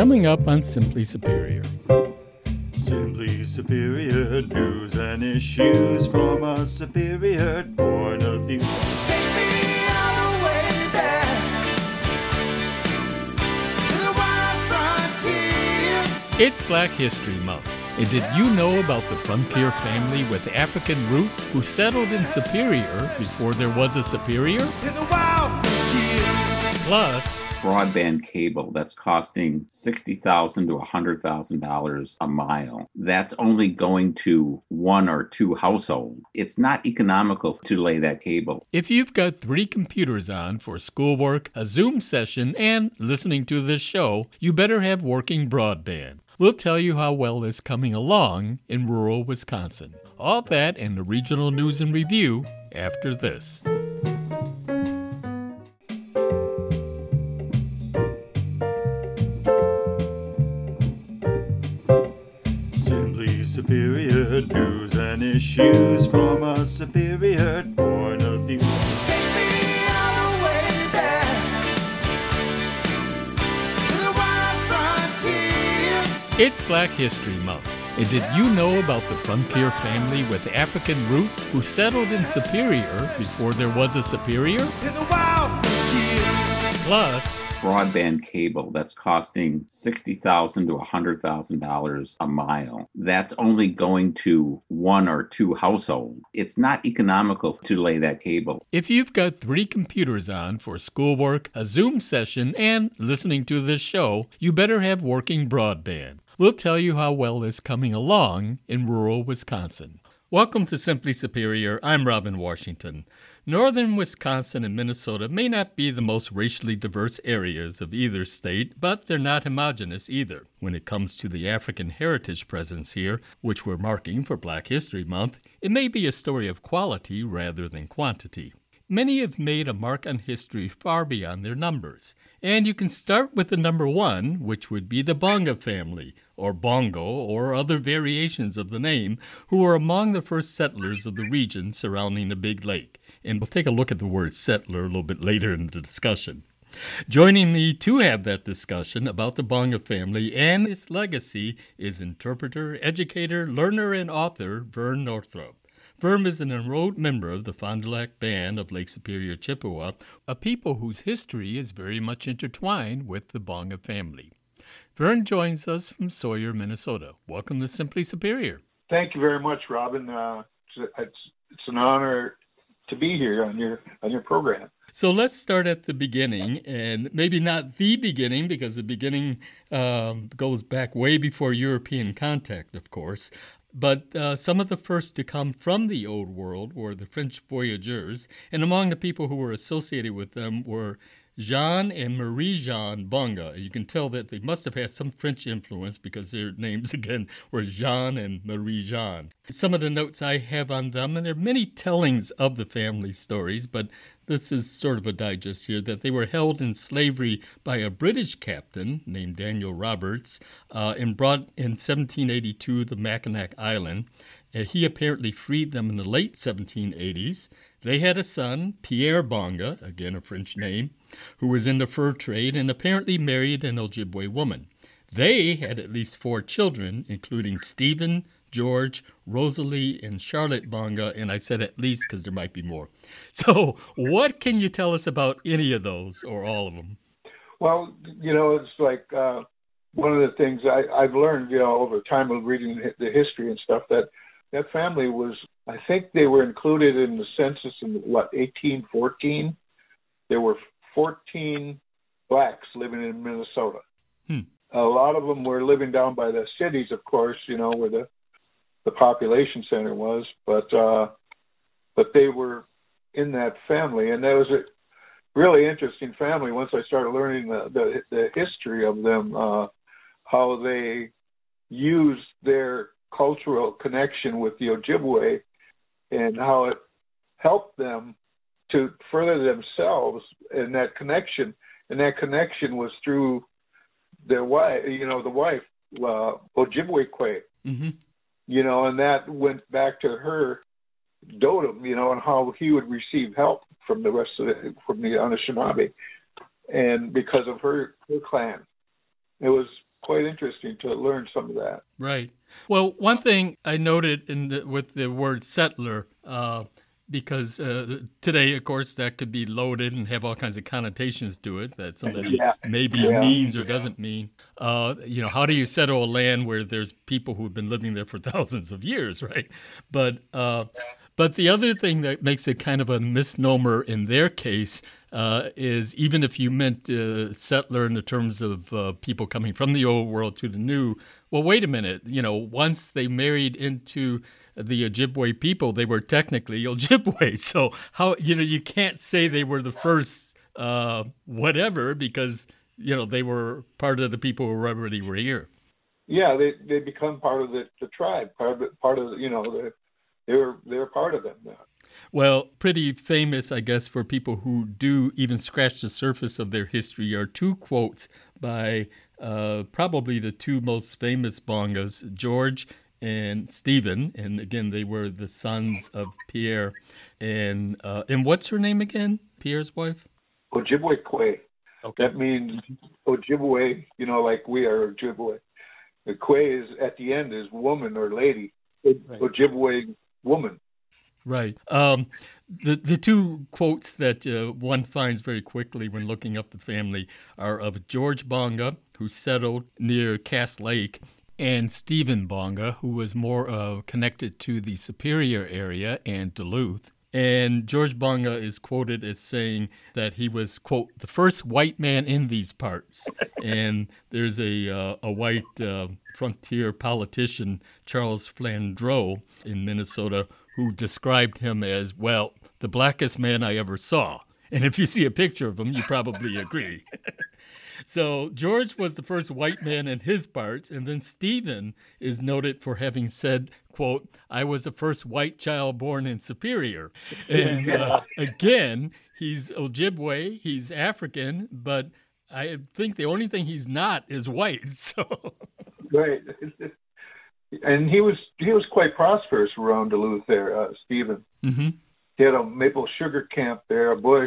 coming up on Simply Superior. Simply Superior, news and issues from a superior point of view. Take me all the way back to the wild frontier. It's Black History Month. And did you know about the Frontier family with African roots who settled in Superior before there was a Superior? In the wild frontier. Plus, broadband cable that's costing $60,000 to $100,000 a mile. That's only going to one or two households. It's not economical to lay that cable. if you've got 3 computers on for schoolwork, a Zoom session, and listening to this show, you better have working broadband. We'll tell you how well it's coming along in rural Wisconsin. All that and the regional news and review after this. Simply Superior, news and issues from a superior point of view. Take me all the way back to the wild frontier. It's Black History Month. And did you know about the Frontier family with African roots who settled in Superior before there was a Superior? In the wild frontier. Plus, Broadband cable that's costing $60,000 to $100,000 a mile. That's only going to one or two households. It's not economical to lay that cable. if you've got 3 computers on for schoolwork, a Zoom session, and listening to this show, you better have working broadband. We'll tell you how well it's coming along in rural Wisconsin. Welcome to Simply Superior. I'm Robin Washington. Northern Wisconsin and Minnesota may not be the most racially diverse areas of either state, but they're not homogeneous either. When it comes to the African heritage presence here, which we're marking for Black History Month, it may be a story of quality rather than quantity. Many have made a mark on history far beyond their numbers. And you can start with the number 1, which would be the Bonga family, or Bongo, or other variations of the name, who were among the first settlers of the region surrounding the Big Lake. And we'll take a look at the word settler a little bit later in the discussion. Joining me to have that discussion about the Bonga family and its legacy is interpreter, educator, learner, and author Vern Northrup. Vern is an enrolled member of the Fond du Lac Band of Lake Superior, Chippewa, a people whose history is very much intertwined with the Bonga family. Vern joins us from Sawyer, Minnesota. Welcome to Simply Superior. Thank you very much, Robin. It's an honor to be here on your program. So let's start at the beginning, and maybe not the beginning, because the beginning goes back way before European contact, of course. But some of the first to come from the Old World were the French voyageurs, and among the people who were associated with them were Jean and Marie-Jeanne Bonga. You can tell that they must have had some French influence because their names, again, were Jean and Marie-Jeanne. Some of the notes I have on them, and there are many tellings of the family stories, but this is sort of a digest here, that they were held in slavery by a British captain named Daniel Roberts and brought in 1782 to Mackinac Island. He apparently freed them in the late 1780s. They had a son, Pierre Bonga, again a French name, who was in the fur trade and apparently married an Ojibwe woman. They had at least 4 children, including Stephen, George, Rosalie, and Charlotte Bonga, and I said at least because there might be more. So what can you tell us about any of those or all of them? Well, it's like one of the things I've learned, over time of reading the history and stuff, that family was, I think they were included in the census in, 1814? There were 14 blacks living in Minnesota. A lot of them were living down by the cities, of course, where the population center was, but they were in that family, and that was a really interesting family once I started learning the history of them, how they used their cultural connection with the Ojibwe and how it helped them to further themselves in that connection. And that connection was through their wife, the wife, Ojibwe. Mm-hmm. And that went back to her dotem, and how he would receive help from the rest of from the Anishinaabe, and because of her clan. It was quite interesting to learn some of that. Right. Well, one thing I noted with the word settler, because today, of course, that could be loaded and have all kinds of connotations to it that somebody maybe means or doesn't mean. How do you settle a land where there's people who've been living there for thousands of years, right? But the other thing that makes it kind of a misnomer in their case is even if you meant settler in the terms of people coming from the old world to the new, well, wait a minute. Once they married into the Ojibwe people, they were technically Ojibwe. So how, you can't say they were the first whatever because, they were part of the people who already were here. Yeah, they become part of the tribe, part of they're part of them now. Well, pretty famous, I guess, for people who do even scratch the surface of their history are two quotes by probably the two most famous Bongas, George and Stephen. And again, they were the sons of Pierre. And what's her name again, Pierre's wife? Ojibwe Kwe. Okay. That means Ojibwe, like we are Ojibwe. The Kwe is at the end is woman or lady. Right. Ojibwe woman. Right. The two quotes that one finds very quickly when looking up the family are of George Bonga, who settled near Cass Lake, and Stephen Bonga, who was more connected to the Superior area and Duluth. And George Bonga is quoted as saying that he was, quote, the first white man in these parts. And there's a white frontier politician, Charles Flandreau, in Minnesota, who described him as, well, the blackest man I ever saw. And if you see a picture of him, you probably agree. So George was the first white man in his parts, and then Stephen is noted for having said, quote, I was the first white child born in Superior. And again, he's Ojibwe, he's African, but I think the only thing he's not is white. So right. And he was quite prosperous around Duluth there, Stephen. Mm-hmm. He had a maple sugar camp there, a bush,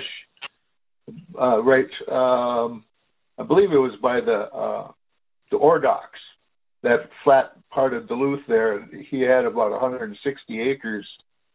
I believe it was by the ore docks, that flat part of Duluth there. He had about 160 acres.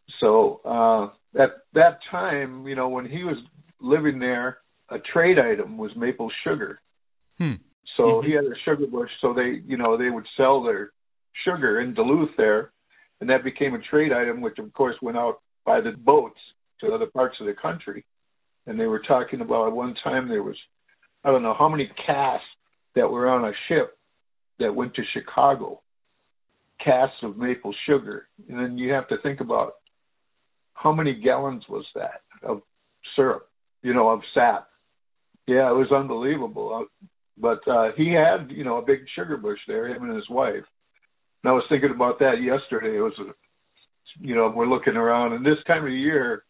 So at that time, when he was living there, a trade item was maple sugar. So he had a sugar bush. So they would sell their sugar in Duluth there, and that became a trade item, which of course went out by the boats to other parts of the country. And they were talking about at one time there was, I don't know how many casks that were on a ship that went to Chicago, casks of maple sugar. And then you have to think about how many gallons was that of syrup, of sap. Yeah, it was unbelievable. But he had, a big sugar bush there, him and his wife. And I was thinking about that yesterday. It was, we're looking around, and this time of year,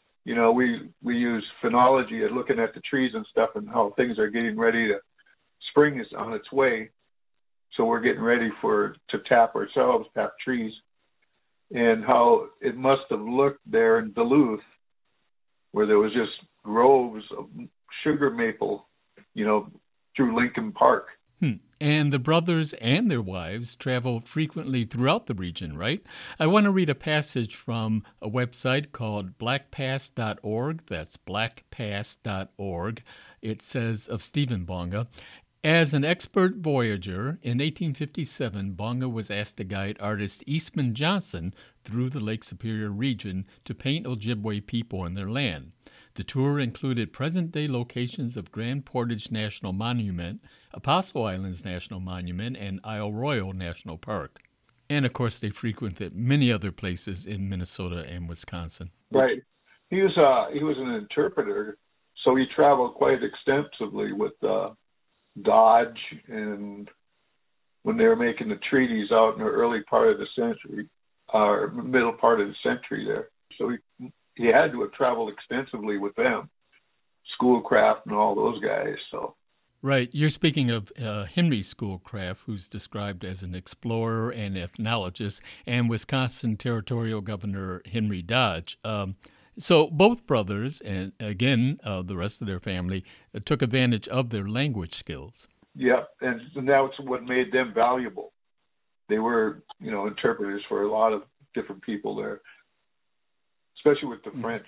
we use phenology at looking at the trees and stuff and how things are getting ready to, spring is on its way. So we're getting ready to tap trees, and how it must have looked there in Duluth, where there was just groves of sugar maple, through Lincoln Park. And the brothers and their wives traveled frequently throughout the region, right? I want to read a passage from a website called blackpass.org. That's blackpass.org. It says of Stephen Bonga, as an expert voyager, in 1857, Bonga was asked to guide artist Eastman Johnson through the Lake Superior region to paint Ojibwe people and their land. The tour included present-day locations of Grand Portage National Monument, Apostle Islands National Monument, and Isle Royale National Park. And, of course, they frequented many other places in Minnesota and Wisconsin. Right. He was an interpreter, so he traveled quite extensively with Dodge, and when they were making the treaties out in the early part of the century, or middle part of the century there. So he had to have traveled extensively with them, Schoolcraft and all those guys. So, right. You're speaking of Henry Schoolcraft, who's described as an explorer and ethnologist, and Wisconsin Territorial Governor Henry Dodge. So both brothers, and again, the rest of their family, took advantage of their language skills. Yeah, and that's what made them valuable. They were, interpreters for a lot of different people there, especially with the French.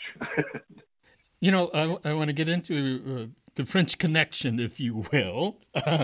I want to get into the French connection, if you will.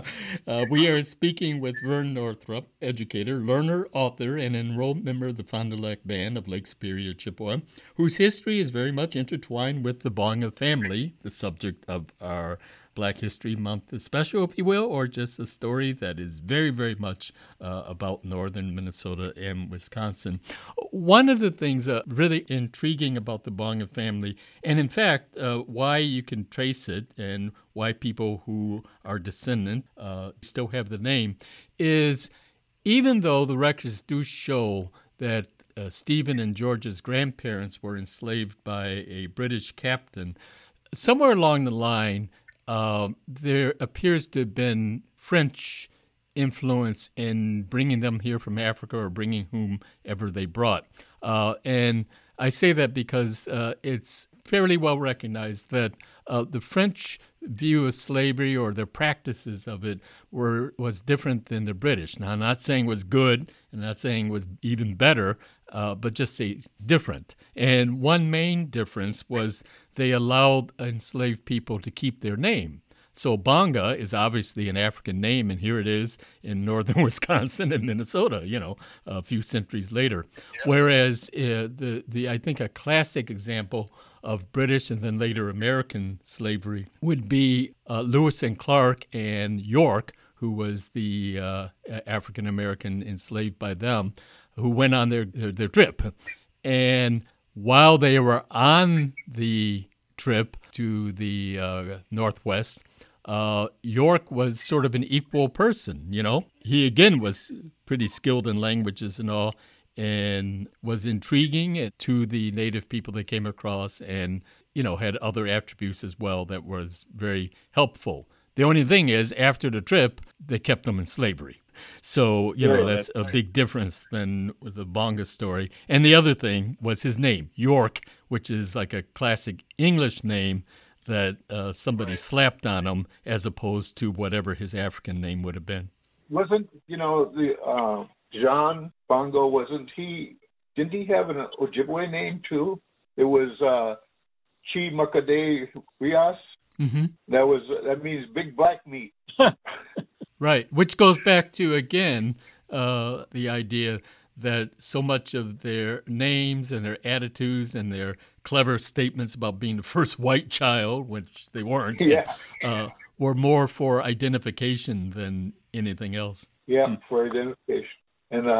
We are speaking with Vern Northrup, educator, learner, author, and enrolled member of the Fond du Lac Band of Lake Superior, Chippewa, whose history is very much intertwined with the Bonga family, the subject of our Black History Month special, if you will, or just a story that is very, very much about northern Minnesota and Wisconsin. One of the things really intriguing about the Bonga family, and in fact, why you can trace it and why people who are descendant still have the name, is even though the records do show that Stephen and George's grandparents were enslaved by a British captain, somewhere along the line, there appears to have been French influence in bringing them here from Africa or bringing whomever they brought. And I say that because it's fairly well recognized that the French view of slavery or their practices of it was different than the British. Now, I'm not saying it was good and not saying it was even better, but just say different. And one main difference was they allowed enslaved people to keep their name. So Bonga is obviously an African name, and here it is in northern Wisconsin and Minnesota, a few centuries later. Yeah. Whereas I think a classic example of British and then later American slavery would be Lewis and Clark and York, who was the African-American enslaved by them, who went on their trip. And while they were on the trip to the Northwest, York was sort of an equal person, He, again, was pretty skilled in languages and all, and was intriguing to the native people they came across and, had other attributes as well that was very helpful. The only thing is, after the trip, they kept them in slavery. So, that's a big difference than with the Bonga story. And the other thing was his name, York, which is like a classic English name that somebody slapped on him as opposed to whatever his African name would have been. Wasn't, the John Bongo, didn't he have an Ojibwe name too? It was Chi Makade Rias. Mm-hmm. That means big black meat. Right, which goes back to, again, the idea that so much of their names and their attitudes and their clever statements about being the first white child, which they weren't, were more for identification than anything else. Yeah, for identification. And,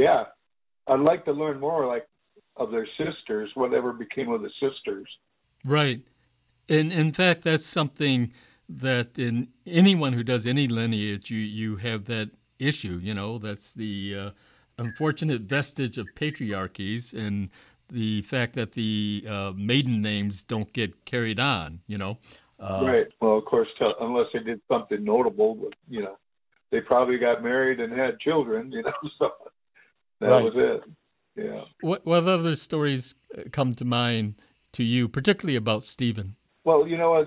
I'd like to learn more, of their sisters, whatever became of the sisters. Right. And in fact, that's something that in anyone who does any lineage, you have that issue, that's the unfortunate vestige of patriarchies and the fact that the maiden names don't get carried on, Right. Well, of course, unless they did something notable, but, they probably got married and had children, so that was it. Yeah. What other stories come to mind to you, particularly about Stephen? Well,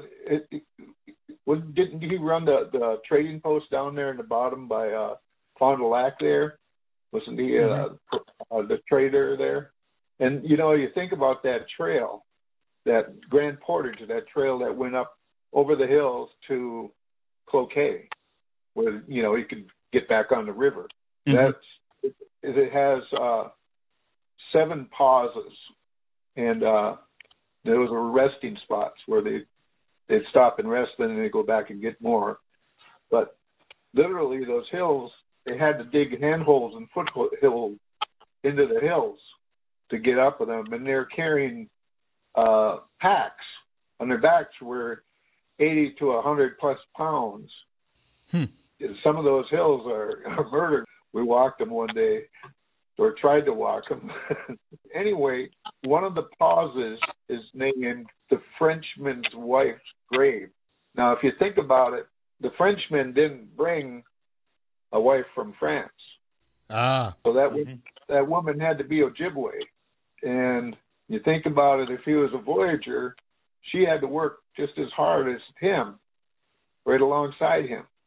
didn't he run the trading post down there in the bottom by Fond du Lac there? Wasn't he the trader there? And, you think about that trail, that Grand Portage, that trail that went up over the hills to Cloquet, where, he could get back on the river. Mm-hmm. It has 7 pauses, and those are resting spots where they'd stop and rest, and then they go back and get more. But literally, those hills, they had to dig handholds and foothills into the hills to get up with them, and they're carrying packs on their backs were 80 to 100 plus pounds. Some of those hills are murder. We walked them one day, or tried to walk them. Anyway, one of the pauses is named the Frenchman's wife's grave. Now, if you think about it, the Frenchmen didn't bring a wife from France. So that woman had to be Ojibwe. And you think about it, if he was a voyager, she had to work just as hard as him, right alongside him.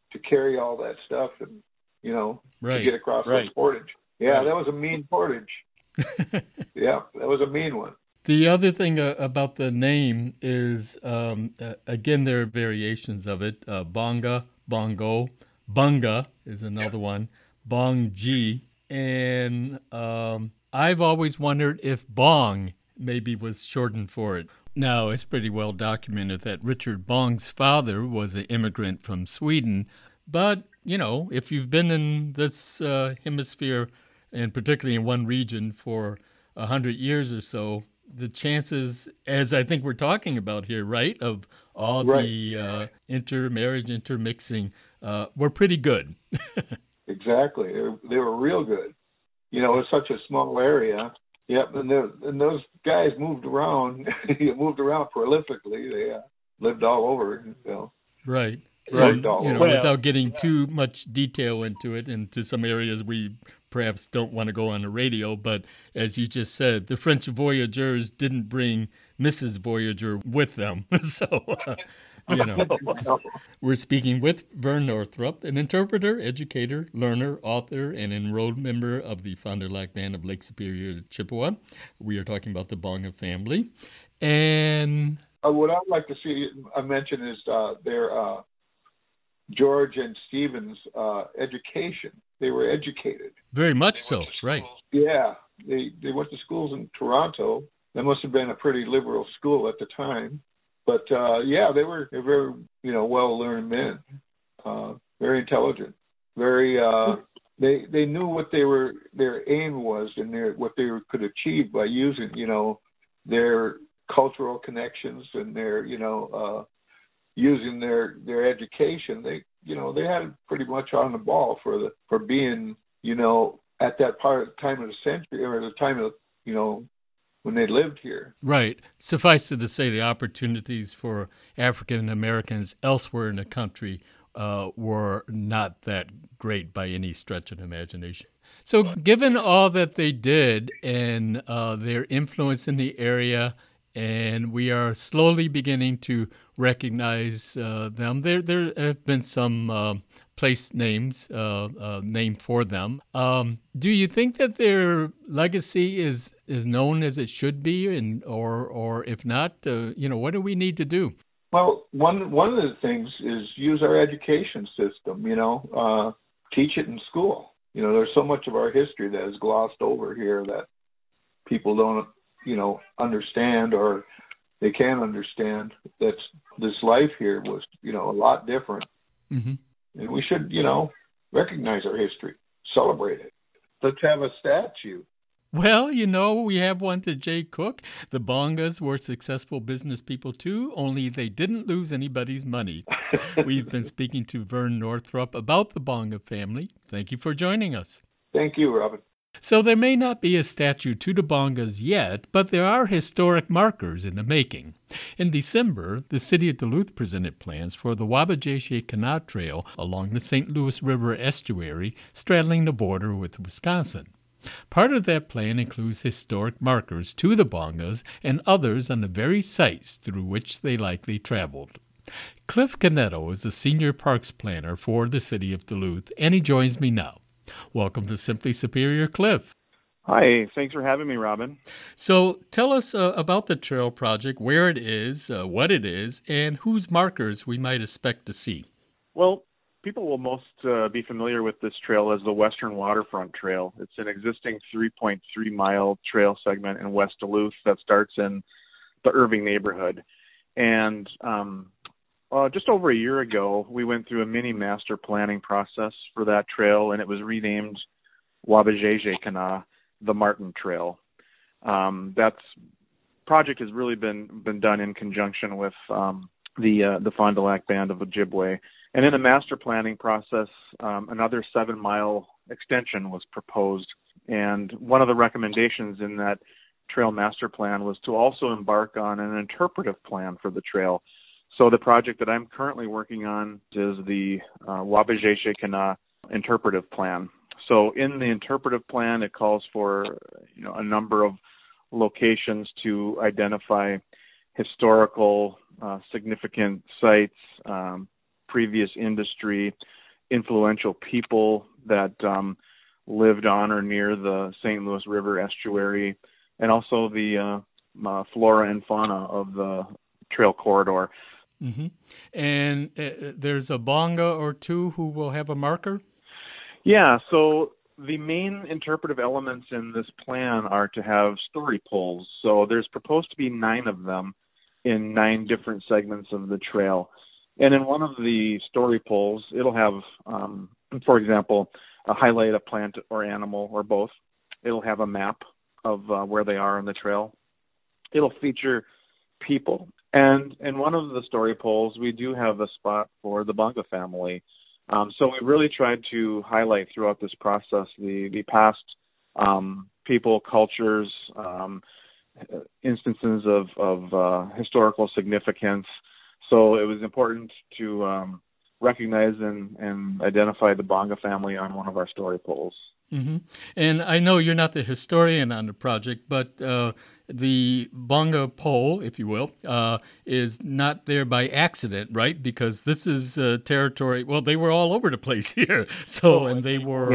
to carry all that stuff and, to Right. get across Right. those portage. Yeah, Right. that was a mean portage. Yeah, that was a mean one. The other thing about the name is, again, there are variations of it. Bonga, Bongo, Bunga is another one, Bongji. And I've always wondered if Bong maybe was shortened for it. Now, it's pretty well documented that Richard Bong's father was an immigrant from Sweden. But, if you've been in this hemisphere, and particularly in one region for 100 years or so, the chances, as I think we're talking about here, right, of all the intermarriage, intermixing, were pretty good. Exactly. They were real good. It's such a small area. Yep, and those guys moved around. moved around prolifically. They lived all over. Right. Lived all over. Without getting too much detail into it, into some areas we perhaps don't want to go on the radio, but as you just said, the French voyageurs didn't bring Mrs. Voyager with them. So, we're speaking with Vern Northrup, an interpreter, educator, learner, author, and enrolled member of the Fond du Lac Band of Lake Superior, Chippewa. We are talking about the Bonga family. And what I'd like to see mention is their George and Stephen's education. They were educated. Very much so, right. Yeah, they went to schools in Toronto. That must have been a pretty liberal school at the time. But they were very, well-learned men, very intelligent, very. They knew what their aim was and what they could achieve by using, their cultural connections and their, using their education. They had it pretty much on the ball for being, at that time of the century or the time of, when they lived here. Right. Suffice it to say, the opportunities for African Americans elsewhere in the country were not that great by any stretch of the imagination. So given all that they did and their influence in the area, and we are slowly beginning to recognize them, there have been some place names named for them. Do you think that their legacy is known as it should be, or if not, what do we need to do? Well, one of the things is use our education system. Teach it in school. There's so much of our history that is glossed over here that people don't, understand, or they can't understand that this life here was, a lot different. Mm-hmm. And we should, recognize our history, celebrate it. Let's have a statue. Well, we have one to Jay Cook. The Bongas were successful business people too, only they didn't lose anybody's money. We've been speaking to Vern Northrup about the Bonga family. Thank you for joining us. Thank you, Robin. So there may not be a statue to the Bongas yet, but there are historic markers in the making. In December, the city of Duluth presented plans for the Wabaugesche Canal Trail along the St. Louis River estuary, straddling the border with Wisconsin. Part of that plan includes historic markers to the Bongas and others on the very sites through which they likely traveled. Cliff Canetto is the senior parks planner for the city of Duluth, and he joins me now. Welcome to Simply Superior, Cliff. Hi, thanks for having me, Robin. So tell us about the trail project, where it is, what it is, and whose markers we might expect to see. Well, people will most be familiar with this trail as the Western Waterfront Trail. It's an existing 3.3-mile trail segment in West Duluth that starts in the Irving neighborhood. And just over a year ago, we went through a mini master planning process for that trail, and it was renamed Wabaugesche Canal, the Martin Trail. That project has really been done in conjunction with the Fond du Lac Band of Ojibwe. And in the master planning process, another 7-mile extension was proposed. And one of the recommendations in that trail master plan was to also embark on an interpretive plan for the trail. So the project that I'm currently working on is the Wabaugesche Canal interpretive plan. So in the interpretive plan, it calls for a number of locations to identify historical significant sites, previous industry, influential people that lived on or near the St. Louis River estuary, and also the flora and fauna of the trail corridor. Mm-hmm. And there's a bonga or two who will have a marker? Yeah, so the main interpretive elements in this plan are to have story poles. So there's proposed to be 9 of them in 9 different segments of the trail. And in one of the story poles, it'll have, for example, highlight a plant or animal or both. It'll have a map of where they are on the trail. It'll feature people. And in one of the story poles, we do have a spot for the bonga family. So we really tried to highlight throughout this process the past people, cultures, instances of historical significance. So it was important to recognize and identify the bonga family on one of our story poles. Mm-hmm. And I know you're not the historian on the project, but the bonga pole, if you will, is not there by accident, right? Because this is territory. Well, they were all over the place here. So, and they were,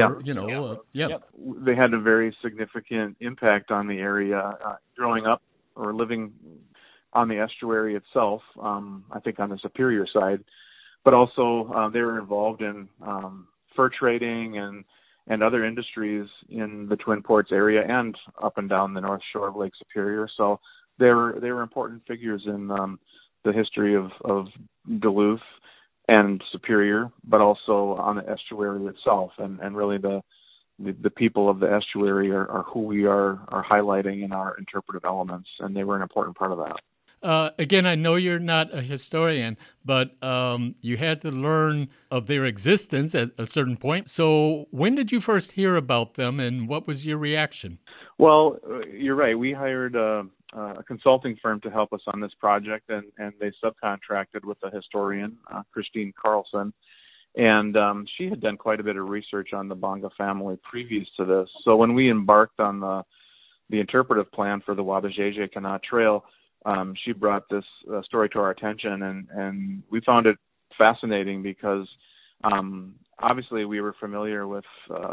They had a very significant impact on the area growing up or living on the estuary itself, I think on the Superior side, but also they were involved in fur trading and other industries in the Twin Ports area and up and down the north shore of Lake Superior. So they were important figures in the history of Duluth and Superior, but also on the estuary itself. And really the people of the estuary are who we are highlighting in our interpretive elements, and they were an important part of that. Again, I know you're not a historian, but you had to learn of their existence at a certain point. So when did you first hear about them, and what was your reaction? Well, you're right. We hired a consulting firm to help us on this project, and they subcontracted with a historian, Christine Carlson. And she had done quite a bit of research on the bonga family previous to this. So when we embarked on the interpretive plan for the Wabauj-Kanah Trail, she brought this story to our attention, and we found it fascinating because obviously we were familiar with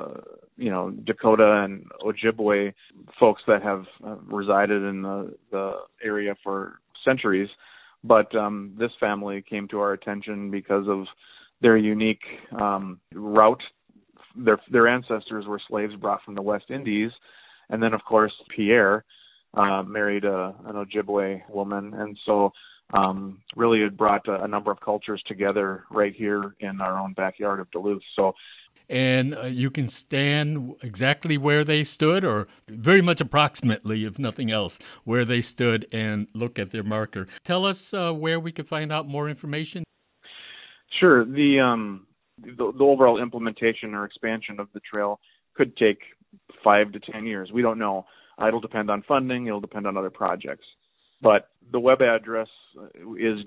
Dakota and Ojibwe folks that have resided in the area for centuries, but this family came to our attention because of their unique route. Their ancestors were slaves brought from the West Indies, and then of course Pierre married an Ojibwe woman, and so really it brought a number of cultures together right here in our own backyard of Duluth. So, and you can stand exactly where they stood, or very much approximately, if nothing else, where they stood and look at their marker. Tell us where we could find out more information. Sure. The overall implementation or expansion of the trail could take 5 to 10 years. We don't know. It'll depend on funding. It'll depend on other projects. But the web address is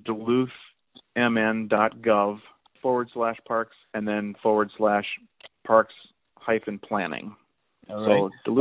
duluthmn.gov/parks and then /parks-planning. Right. So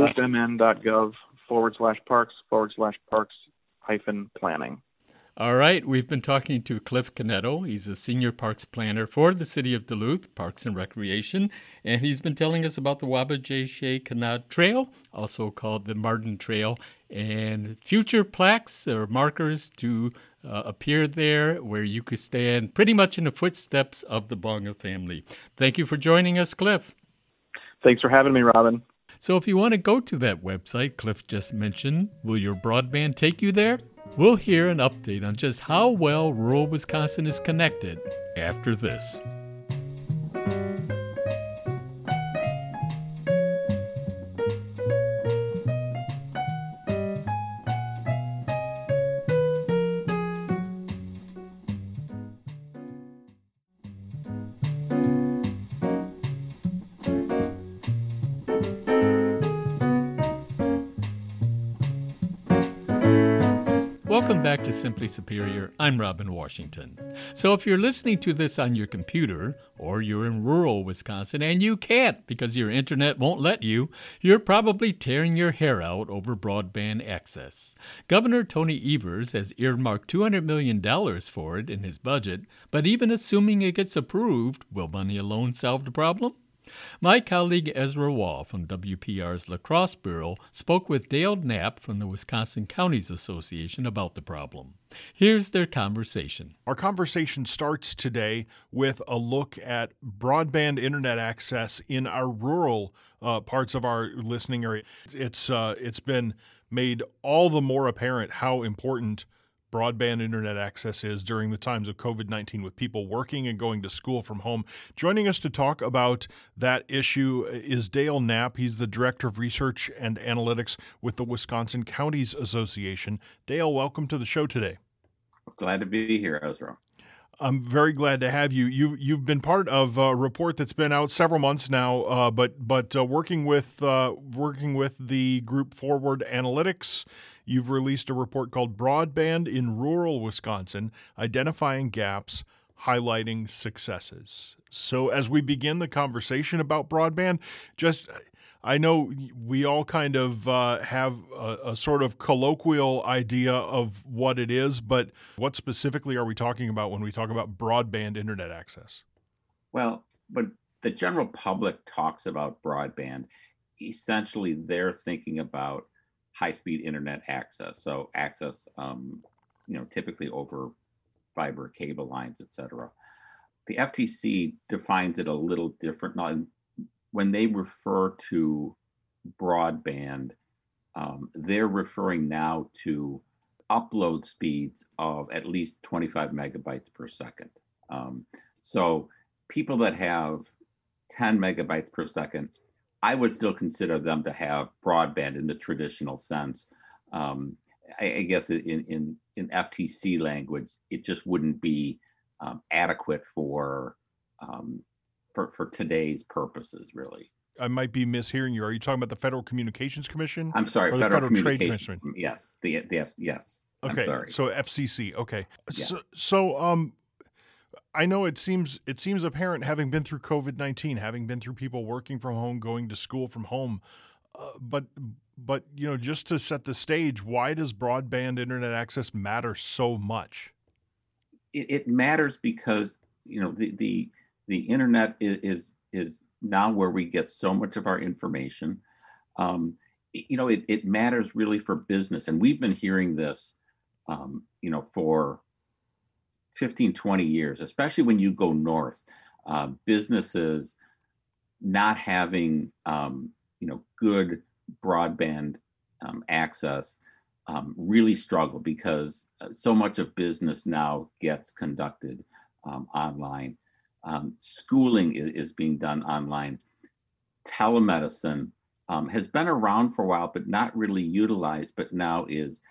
duluthmn.gov/parks/parks-planning. All right, we've been talking to Cliff Canetto. He's a senior parks planner for the City of Duluth, Parks and Recreation, and he's been telling us about the Wabauj-Kanah Trail, also called the Martin Trail, and future plaques or markers to appear there where you could stand pretty much in the footsteps of the bonga family. Thank you for joining us, Cliff. Thanks for having me, Robin. So if you want to go to that website Cliff just mentioned, will your broadband take you there? We'll hear an update on just how well rural Wisconsin is connected after this. Welcome back to Simply Superior. I'm Robin Washington. So if you're listening to this on your computer, or you're in rural Wisconsin and you can't because your internet won't let you, you're probably tearing your hair out over broadband access. Governor Tony Evers has earmarked $200 million for it in his budget, but even assuming it gets approved, will money alone solve the problem? My colleague Ezra Wall from WPR's La Crosse Bureau spoke with Dale Knapp from the Wisconsin Counties Association about the problem. Here's their conversation. Our conversation starts today with a look at broadband internet access in our rural parts of our listening area. It's been made all the more apparent how important broadband internet access is during the times of COVID-19 with people working and going to school from home. Joining us to talk about that issue is Dale Knapp. He's the Director of Research and Analytics with the Wisconsin Counties Association. Dale, welcome to the show today. Glad to be here, Ezra. I'm very glad to have you. You've been part of a report that's been out several months now, but working with the group Forward Analytics, you've released a report called Broadband in Rural Wisconsin: Identifying Gaps, Highlighting Successes. So as we begin the conversation about broadband, I know we all kind of have a sort of colloquial idea of what it is, but what specifically are we talking about when we talk about broadband internet access? Well, when the general public talks about broadband, essentially they're thinking about high-speed internet access. So access, typically over fiber cable lines, et cetera. The FTC defines it a little different. Now, when they refer to broadband, they're referring now to upload speeds of at least 25 megabytes per second. So people that have 10 megabytes per second, I would still consider them to have broadband in the traditional sense. I guess in FTC language, it just wouldn't be adequate for today's purposes, really. I might be mishearing you. Are you talking about the Federal Communications Commission? I'm sorry, or the Federal Trade Communications. Commission. Yes, yes. Okay, I'm sorry. so FCC. Okay, Yeah. So I know it seems apparent, having been through COVID-19, having been through people working from home, going to school from home, but just to set the stage, why does broadband internet access matter so much? It matters because the internet is now where we get so much of our information. It matters really for business, and we've been hearing this, for 15, 20 years, especially when you go north. Businesses not having good broadband access really struggle because so much of business now gets conducted online. Schooling is being done online. Telemedicine has been around for a while, but not really utilized, but now is,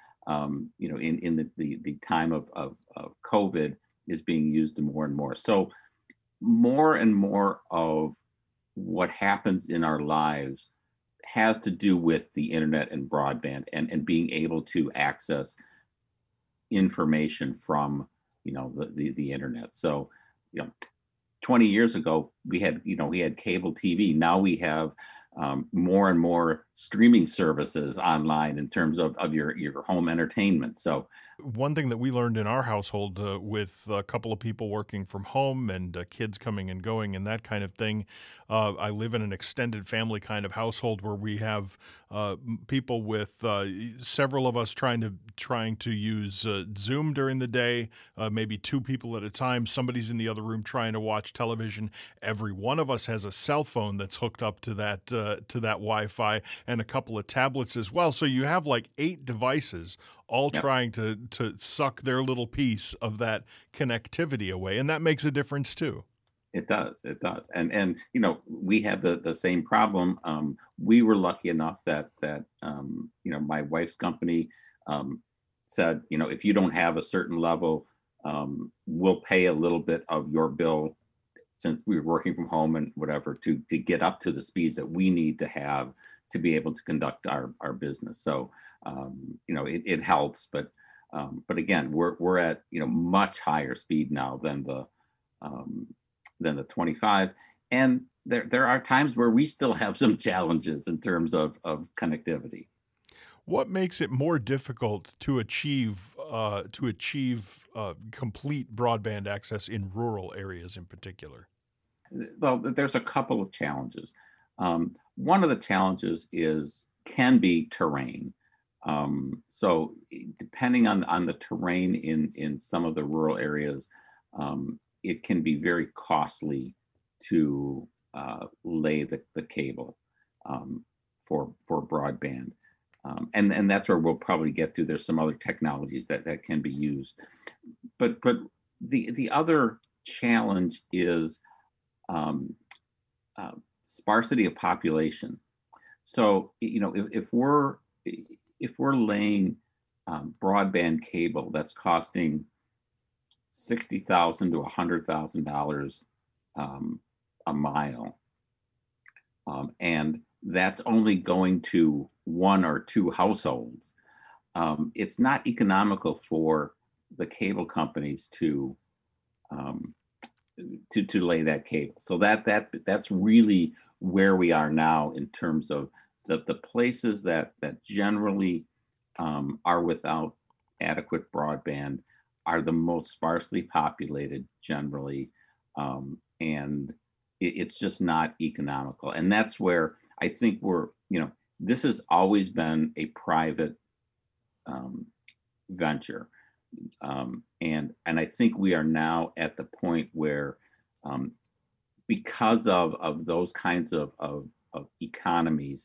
in the time of COVID, is being used more and more. So more and more of what happens in our lives has to do with the internet and broadband and being able to access information from, the internet. So, 20 years ago, we had cable TV. Now we have more and more streaming services online in terms of your home entertainment. So one thing that we learned in our household with a couple of people working from home and kids coming and going and that kind of thing, I live in an extended family kind of household where we have people with several of us trying to use Zoom during the day, maybe two people at a time. Somebody's in the other room trying to watch television. Every one of us has a cell phone that's hooked up to that Wi-Fi, and a couple of tablets as well. So you have like 8 devices all trying to suck their little piece of that connectivity away, and that makes a difference too. It does. And we have the same problem. We were lucky enough that my wife's company said, if you don't have a certain level, we'll pay a little bit of your bill, since we were working from home and whatever, to get up to the speeds that we need to have to be able to conduct our business. So, it helps, but But again, we're at much higher speed now um, than the 25, and there are times where we still have some challenges in terms of connectivity. What makes it more difficult to achieve complete broadband access in rural areas in particular? Well, there's a couple of challenges. One of the challenges can be terrain. Depending on the terrain in some of the rural areas, it can be very costly to lay the cable for broadband. And that's where we'll probably get to. There's some other technologies that can be used, but the other challenge is sparsity of population. So if we're laying broadband cable that's costing $60,000 to $100,000 a mile, and that's only going to one or two households, it's not economical for the cable companies to lay that cable. So that's really where we are now in terms of the places that generally are without adequate broadband are the most sparsely populated generally, and it's just not economical. And that's where I think this has always been a private venture. And I think we are now at the point where, because of those kinds of economies,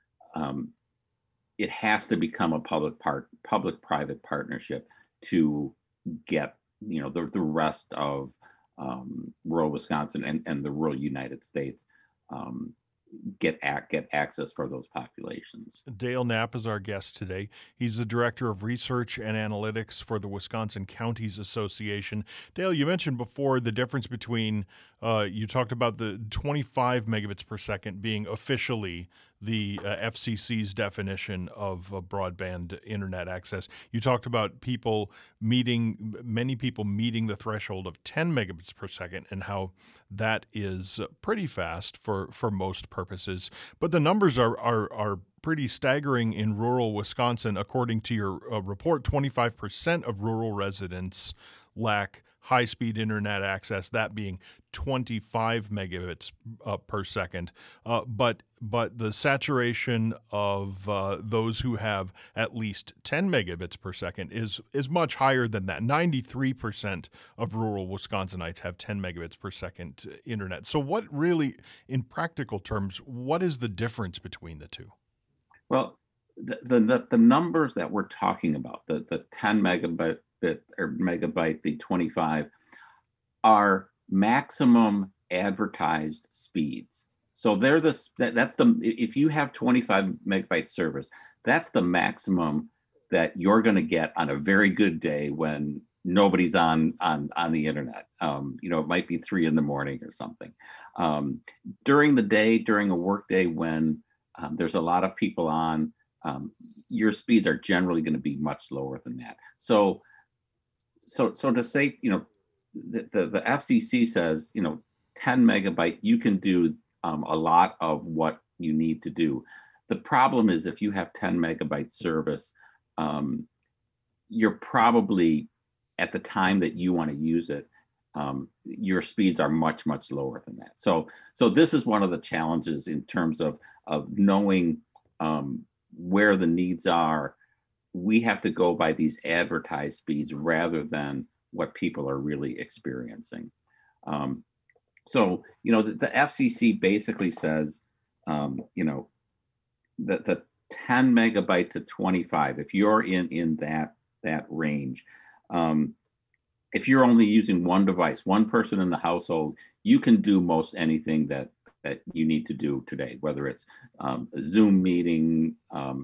it has to become a public-private partnership to get the rest of rural Wisconsin and the rural United States get access for those populations. Dale Knapp is our guest today. He's the Director of Research and Analytics for the Wisconsin Counties Association. Dale, you mentioned before the difference between, you talked about the 25 megabits per second being officially the FCC's definition of broadband internet access. You talked about many people meeting the threshold of 10 megabits per second and how that is pretty fast for most purposes. But the numbers are pretty staggering in rural Wisconsin. According to your report, 25% of rural residents lack high-speed internet access, that being 25 megabits per second. But the saturation of those who have at least 10 megabits per second is much higher than that. 93% of rural Wisconsinites have 10 megabits per second internet. So what really, in practical terms, what is the difference between the two? Well, the numbers that we're talking about, the 10 megabit or megabyte, the 25, are maximum advertised speeds. So they're if you have 25 megabyte service, that's the maximum that you're going to get on a very good day when nobody's on the internet. It might be 3 a.m. or something. During the day, during a work day when there's a lot of people on, your speeds are generally going to be much lower than that. So to say, the FCC says, 10 megabyte, you can do a lot of what you need to do. The problem is if you have 10 megabyte service, you're probably, at the time that you want to use it, your speeds are much, much lower than that. So this is one of the challenges in terms of knowing where the needs are. We have to go by these advertised speeds rather than what people are really experiencing. The FCC basically says, that the 10 megabyte to 25, if you're in that range, if you're only using one device, one person in the household, you can do most anything that you need to do today, whether it's a Zoom meeting,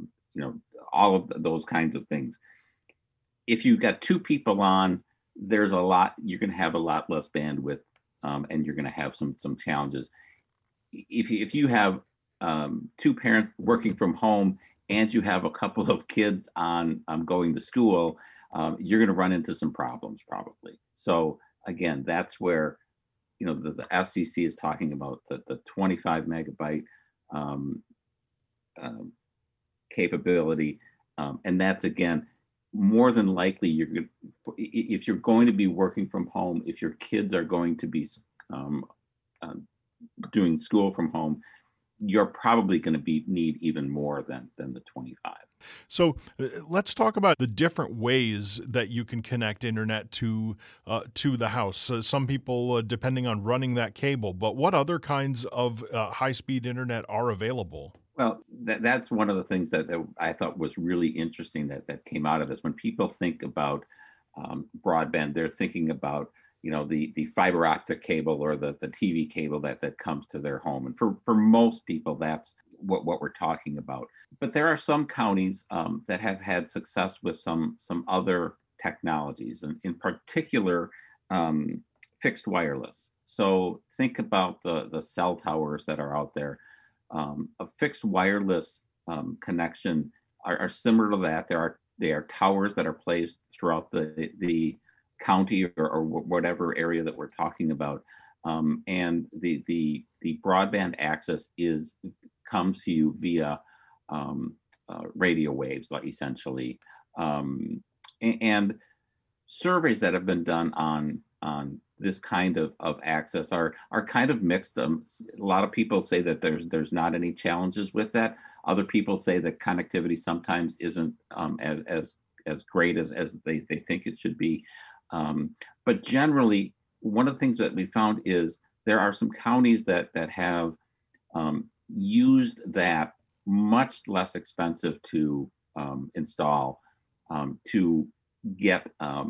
all of those kinds of things. If you've got two people on, you're going to have a lot less bandwidth, and you're going to have some challenges. If you have two parents working from home and you have a couple of kids on going to school, you're going to run into some problems probably. So again, that's where the FCC is talking about the 25 megabyte um, um, capability, and that's again more than likely if you're going to be working from home, if your kids are going to be um, uh, doing school from home, you're probably going to need even more than the 25. So let's talk about the different ways that you can connect internet to the house. Some people, depending on running that cable, but what other kinds of high-speed internet are available? Well, that's one of the things that I thought was really interesting that came out of this. When people think about broadband, they're thinking about the fiber optic cable or the TV cable that comes to their home, and for most people, that's what we're talking about. But there are some counties that have had success with some other technologies, and in particular, fixed wireless. So think about the cell towers that are out there. A fixed wireless connection are similar to that. They are towers that are placed throughout the county or whatever area that we're talking about, and the broadband access comes to you via radio waves, like essentially, and surveys that have been done on this kind of access are kind of mixed. A lot of people say that there's not any challenges with that. Other people say that connectivity sometimes isn't as great as they think it should be. But generally, one of the things that we found is there are some counties that have used that, much less expensive to install, to get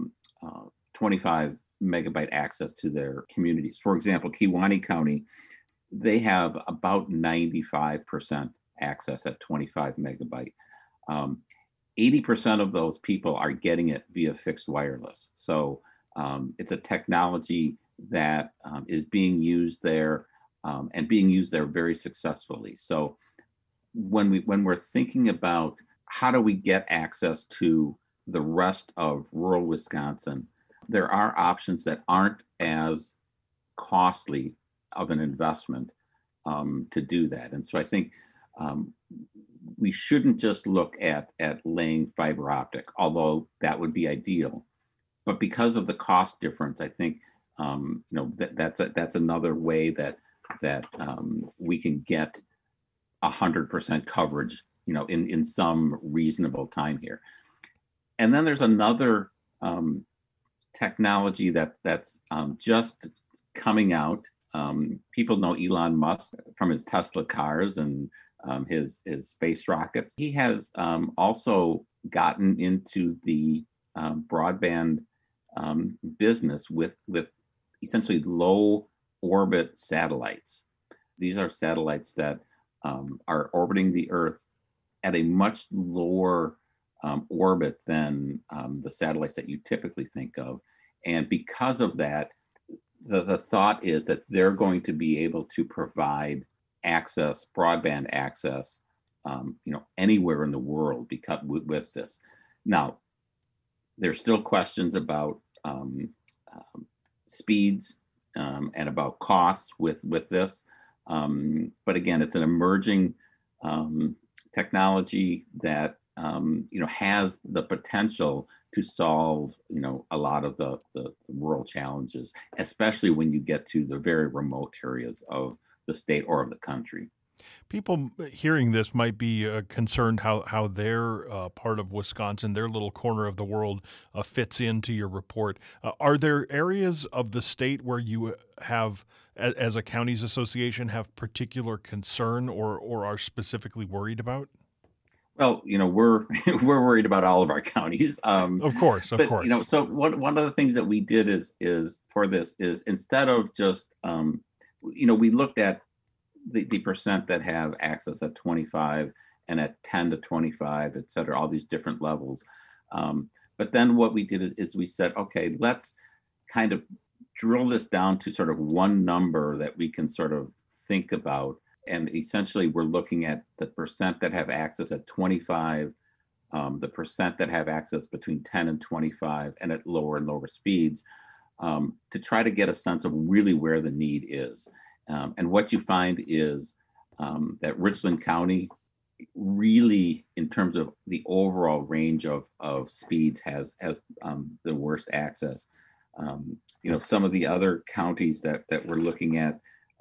25 megabyte access to their communities. For example, Kewaunee County, they have about 95% access at 25 megabyte. 80% of those people are getting it via fixed wireless. So it's a technology that is being used there, and being used there very successfully. So when we're thinking about how do we get access to the rest of rural Wisconsin, there are options that aren't as costly of an investment to do that. And so I think we shouldn't just look at laying fiber optic, although that would be ideal. But because of the cost difference, I think that's another way that we can get 100% coverage, in some reasonable time here. And then there's another technology that's just coming out. People know Elon Musk from his Tesla cars and his space rockets. He has also gotten into the broadband business with essentially low orbit satellites. These are satellites that are orbiting the Earth at a much lower orbit than the satellites that you typically think of. And because of that, the thought is that they're going to be able to provide access, broadband access, anywhere in the world with this. Now, there's still questions about speeds and about costs with this. But again, it's an emerging technology that has the potential to solve a lot of the rural challenges, especially when you get to the very remote areas of the state or of the country. People hearing this might be concerned how their part of Wisconsin, their little corner of the world, fits into your report. Are there areas of the state where you have, as a counties association, have particular concern or are specifically worried about? Well, we're we're worried about all of our counties. Of course. So one of the things that we did is for this is, instead of just we looked at the percent that have access at 25 and at 10 to 25, et cetera, all these different levels. But then what we did is we said, okay, let's kind of drill this down to sort of one number that we can sort of think about. And essentially, we're looking at the percent that have access at 25, the percent that have access between 10 and 25, and at lower and lower speeds, to try to get a sense of really where the need is. And what you find is that Richland County really, in terms of the overall range of speeds, has the worst access. Some of the other counties that we're looking at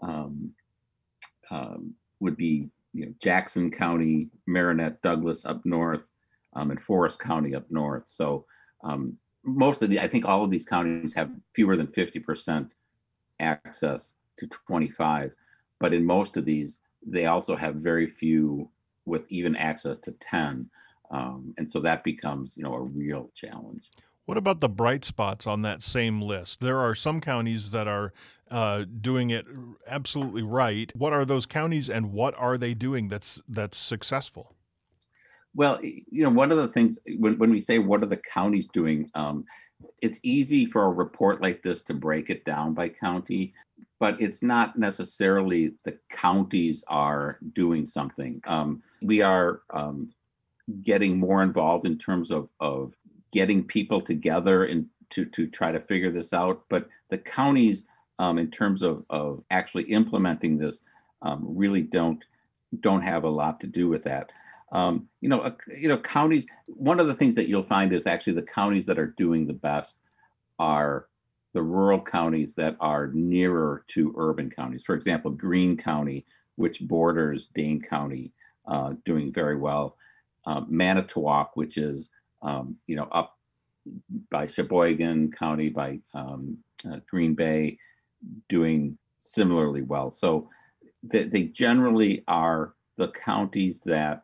would be Jackson County, Marinette, Douglas up north, and Forest County up north. So I think all of these counties have fewer than 50% access to 25, but in most of these, they also have very few with even access to 10. And so that becomes, a real challenge. What about the bright spots on that same list? There are some counties that are doing it absolutely right. What are those counties, and what are they doing that's successful? Well, one of the things when we say what are the counties doing, it's easy for a report like this to break it down by county, but it's not necessarily the counties are doing something. We are getting more involved in terms of getting people together and to try to figure this out. But the counties, in terms of actually implementing this, really don't have a lot to do with that. Counties, one of the things that you'll find is actually the counties that are doing the best are the rural counties that are nearer to urban counties. For example, Greene County, which borders Dane County, doing very well. Manitowoc, which is up by Sheboygan County, by Green Bay, doing similarly well. So they generally are the counties that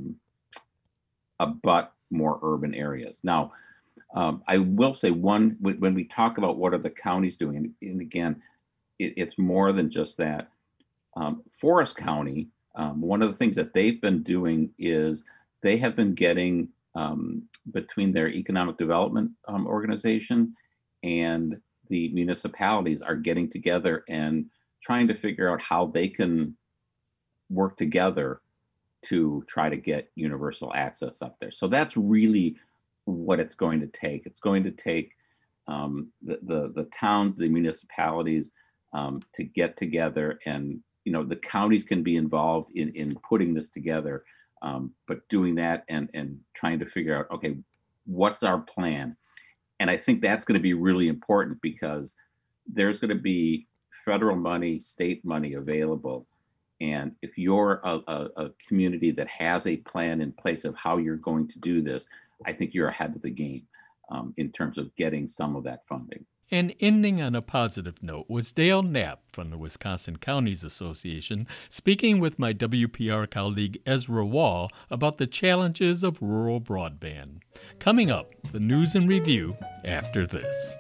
abut more urban areas. Now, I will say when we talk about what are the counties doing, and again, it's more than just that. Forest County, one of the things that they've been doing is they have been getting between their economic development organization and the municipalities are getting together and trying to figure out how they can work together to try to get universal access up there. So that's really what it's going to take. It's going to take the towns, the municipalities to get together, and the counties can be involved in putting this together, but doing that and trying to figure out, okay, what's our plan? And I think that's going to be really important because there's going to be federal money, state money available. And if you're a community that has a plan in place of how you're going to do this, I think you're ahead of the game in terms of getting some of that funding. And ending on a positive note was Dale Knapp from the Wisconsin Counties Association speaking with my WPR colleague Ezra Wall about the challenges of rural broadband. Coming up, the news and review after this.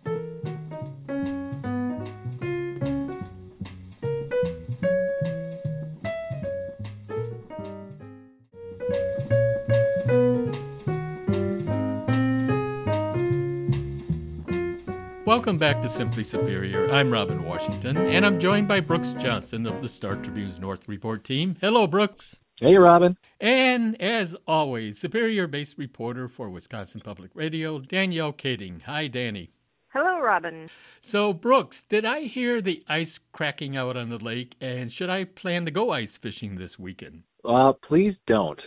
Welcome back to Simply Superior. I'm Robin Washington, and I'm joined by Brooks Johnson of the Star Tribune's North Report team. Hello, Brooks. Hey, Robin. And as always, Superior-based reporter for Wisconsin Public Radio, Danielle Kading. Hi, Danny. Hello, Robin. So, Brooks, did I hear the ice cracking out on the lake, and should I plan to go ice fishing this weekend? Please don't.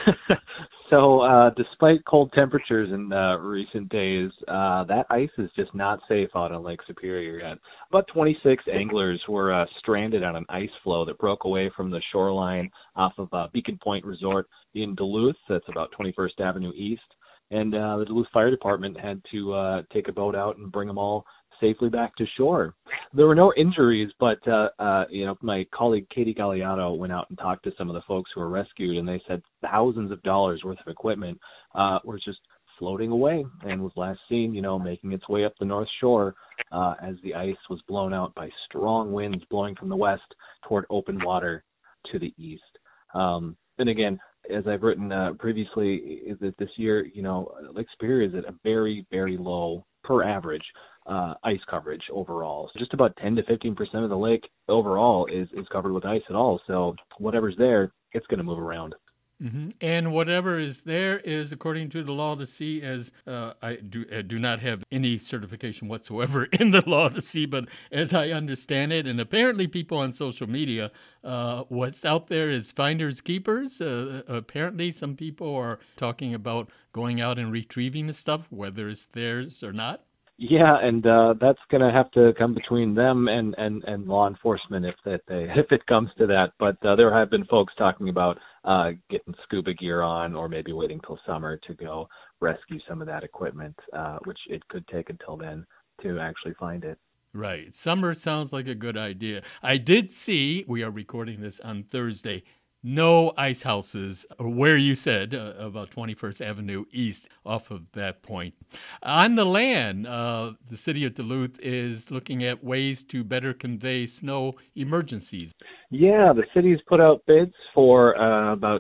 Despite cold temperatures in recent days, that ice is just not safe out on Lake Superior yet. About 26 anglers were stranded on an ice floe that broke away from the shoreline off of Beacon Point Resort in Duluth. That's about 21st Avenue East. And the Duluth Fire Department had to take a boat out and bring them all safely back to shore. There were no injuries, but my colleague Katie Galliato went out and talked to some of the folks who were rescued, and they said thousands of dollars worth of equipment was just floating away and was last seen, making its way up the North Shore as the ice was blown out by strong winds blowing from the west toward open water to the east. And again, as I've written previously, is that this year, Lake Superior is at a very, very low per average ice coverage overall. So just about 10 to 15% of the lake overall is covered with ice at all. So whatever's there, it's going to move around. Mm-hmm. And whatever is there is according to the Law of the Sea, as I do not have any certification whatsoever in the Law of the Sea, but as I understand it, and apparently people on social media, what's out there is finders keepers. Apparently some people are talking about going out and retrieving the stuff, whether it's theirs or not. Yeah, and that's going to have to come between them and law enforcement if it comes to that. But there have been folks talking about getting scuba gear on, or maybe waiting till summer to go rescue some of that equipment, which it could take until then to actually find it. Right. Summer sounds like a good idea. I did see, we are recording this on Thursday, no ice houses where you said about 21st Avenue East off of that point. On the land, the city of Duluth is looking at ways to better convey snow emergencies. Yeah, the city's put out bids for about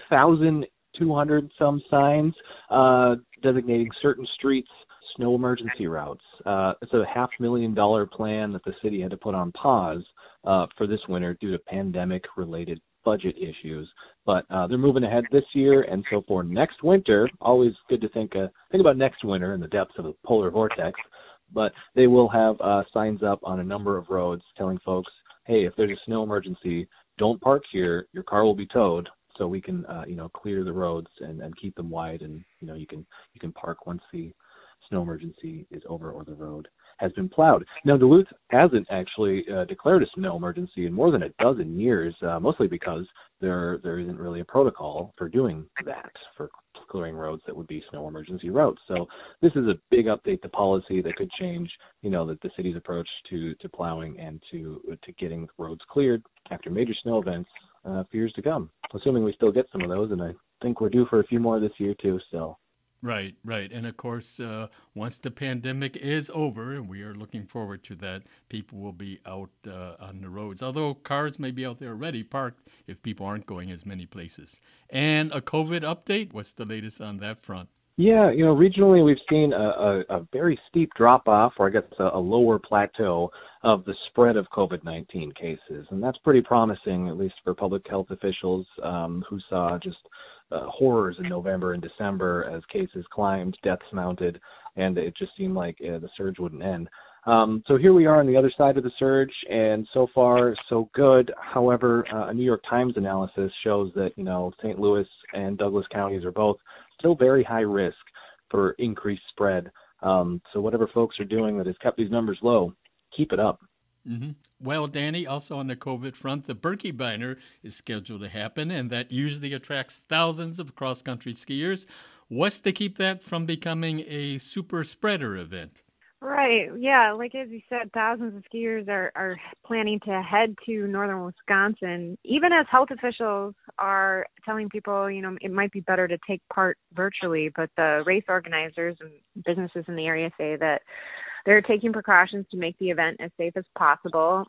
2,200 some signs designating certain streets snow emergency routes. It's a $500,000 plan that the city had to put on pause for this winter due to pandemic-related budget issues, but they're moving ahead this year, and so for next winter, always good to think about next winter in the depths of the polar vortex, but they will have signs up on a number of roads telling folks, hey, if there's a snow emergency, don't park here, your car will be towed, so we can clear the roads and keep them wide, and you can park once the snow emergency is over or the road has been plowed. Now, Duluth hasn't actually declared a snow emergency in more than a dozen years, mostly because there isn't really a protocol for doing that, for clearing roads that would be snow emergency routes. So this is a big update to policy that could change, the city's approach to plowing and to getting roads cleared after major snow events for years to come, assuming we still get some of those, and I think we're due for a few more this year too, still. Right. And of course, once the pandemic is over, and we are looking forward to that, people will be out on the roads, although cars may be out there already parked if people aren't going as many places. And a COVID update, what's the latest on that front? Yeah, regionally we've seen a very steep drop-off, or I guess a lower plateau of the spread of COVID-19 cases. And that's pretty promising, at least for public health officials who saw just horrors in November and December as cases climbed, deaths mounted, and it just seemed like the surge wouldn't end. So here we are on the other side of the surge, and so far, so good. However, a New York Times analysis shows that, St. Louis and Douglas counties are both still very high risk for increased spread. So whatever folks are doing that has kept these numbers low, keep it up. Mm-hmm. Well, Danny, also on the COVID front, the Birkebeiner is scheduled to happen, and that usually attracts thousands of cross-country skiers. What's to keep that from becoming a super spreader event? Right. Yeah. Like as you said, thousands of skiers are planning to head to northern Wisconsin, even as health officials are telling people, it might be better to take part virtually. But the race organizers and businesses in the area say that they're taking precautions to make the event as safe as possible.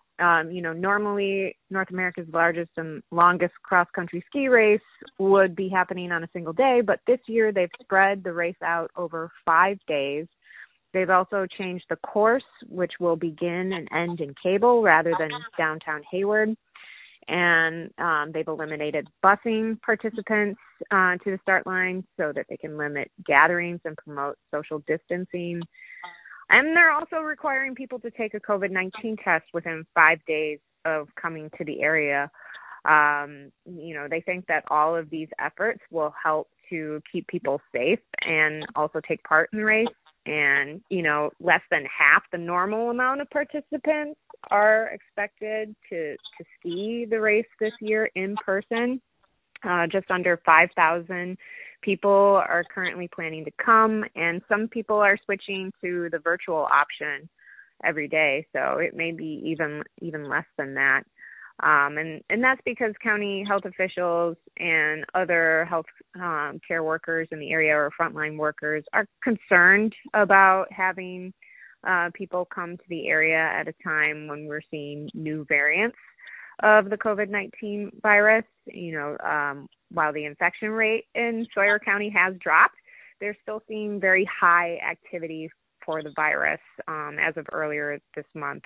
Normally North America's largest and longest cross-country ski race would be happening on a single day, but this year they've spread the race out over 5 days. They've also changed the course, which will begin and end in Cable rather than downtown Hayward. And they've eliminated busing participants to the start line so that they can limit gatherings and promote social distancing. And they're also requiring people to take a COVID-19 test within 5 days of coming to the area. They think that all of these efforts will help to keep people safe and also take part in the race. And, less than half the normal amount of participants are expected to ski the race this year in person. Just under 5,000 people are currently planning to come, and some people are switching to the virtual option every day. So it may be even less than that. And that's because county health officials and other health care workers in the area or frontline workers are concerned about having people come to the area at a time when we're seeing new variants of the COVID-19 virus. While the infection rate in Sawyer County has dropped, they're still seeing very high activity for the virus as of earlier this month.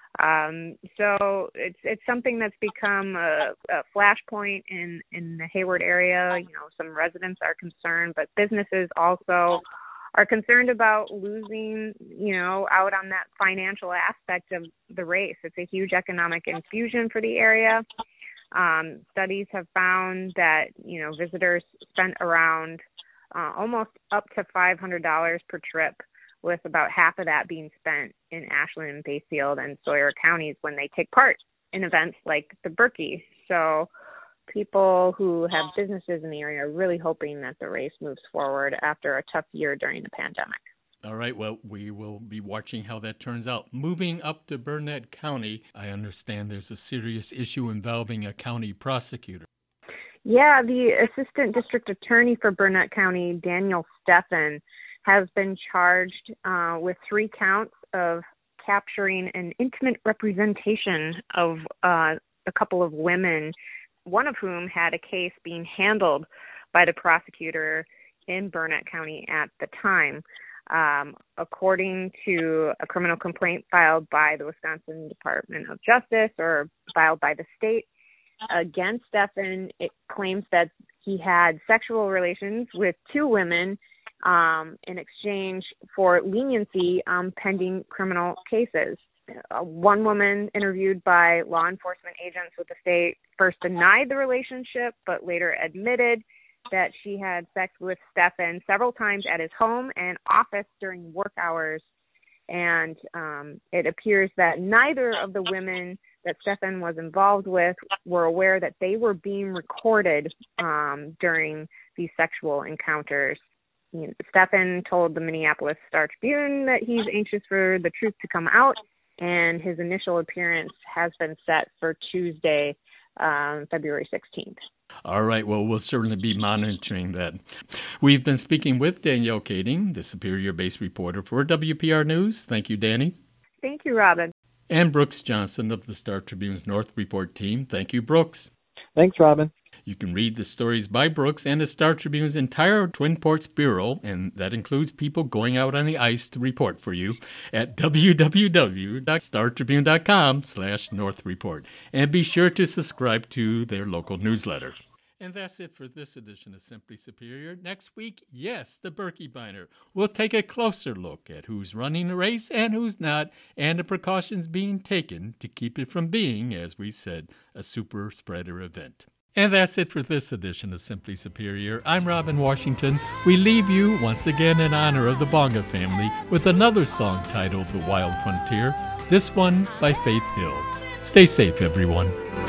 So it's something that's become a flashpoint in the Hayward area. You know, some residents are concerned, but businesses also are concerned about losing, you know, out on that financial aspect of the race. It's a huge economic infusion for the area. Studies have found that, you know, visitors spent around almost up to $500 per trip, with about half of that being spent in Ashland and Bayfield and Sawyer counties when they take part in events like the Berkey. So people who have businesses in the area are really hoping that the race moves forward after a tough year during the pandemic. All right, well, we will be watching how that turns out. Moving up to Burnett County, I understand there's a serious issue involving a county prosecutor. Yeah, the assistant district attorney for Burnett County, Daniel Steffen, has been charged with 3 counts of capturing an intimate representation of a couple of women, one of whom had a case being handled by the prosecutor in Burnett County at the time. According to a criminal complaint filed by the Wisconsin Department of Justice, or filed by the state against Steffen, it claims that he had sexual relations with 2 women in exchange for leniency pending criminal cases. One woman interviewed by law enforcement agents with the state first denied the relationship, but later admitted that she had sex with Steffen several times at his home and office during work hours. And it appears that neither of the women that Steffen was involved with were aware that they were being recorded during these sexual encounters. You know, Steffen told the Minneapolis Star-Tribune that he's anxious for the truth to come out, and his initial appearance has been set for Tuesday, February 16th. All right, well, we'll certainly be monitoring that. We've been speaking with Danielle Kading, the Superior-based reporter for WPR News. Thank you, Danny. Thank you, Robin. And Brooks Johnson of the Star-Tribune's North Report team. Thank you, Brooks. Thanks, Robin. You can read the stories by Brooks and the Star-Tribune's entire Twin Ports Bureau, and that includes people going out on the ice to report for you, at www.startribune.com/North Report. And be sure to subscribe to their local newsletter. And that's it for this edition of Simply Superior. Next week, yes, the Berkey Binder. We'll take a closer look at who's running the race and who's not, and the precautions being taken to keep it from being, as we said, a super spreader event. And that's it for this edition of Simply Superior. I'm Robin Washington. We leave you once again in honor of the Bonga family with another song titled The Wild Frontier, this one by Faith Hill. Stay safe, everyone.